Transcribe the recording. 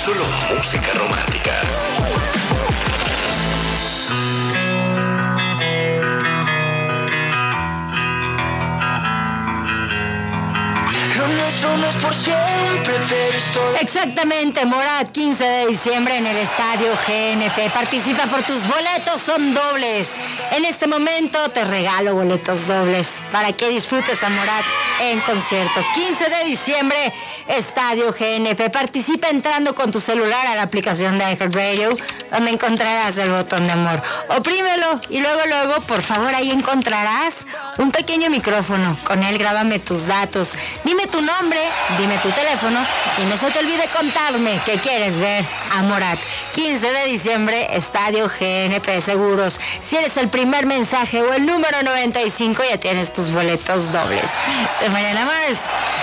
Solo música romántica. Lo nuestro no es por siempre, pero estoy... Exactamente, Morat, 15 de diciembre en el Estadio GNP. Participa por tus boletos, son dobles. En este momento te regalo boletos dobles para que disfrutes a Morat en concierto. 15 de diciembre, Estadio GNP. Participa entrando con tu celular a la aplicación de iHeartRadio, donde encontrarás el botón de amor. Oprímelo y luego, por favor, ahí encontrarás un pequeño micrófono. Con él grábame tus datos. Dime tu nombre, dime tu teléfono y no se te olvide contarme que quieres ver a Morat. 15 de diciembre, Estadio GNP Seguros. Si eres el primer mensaje o el número 95, ya tienes tus boletos dobles. Soy Mariana Mars.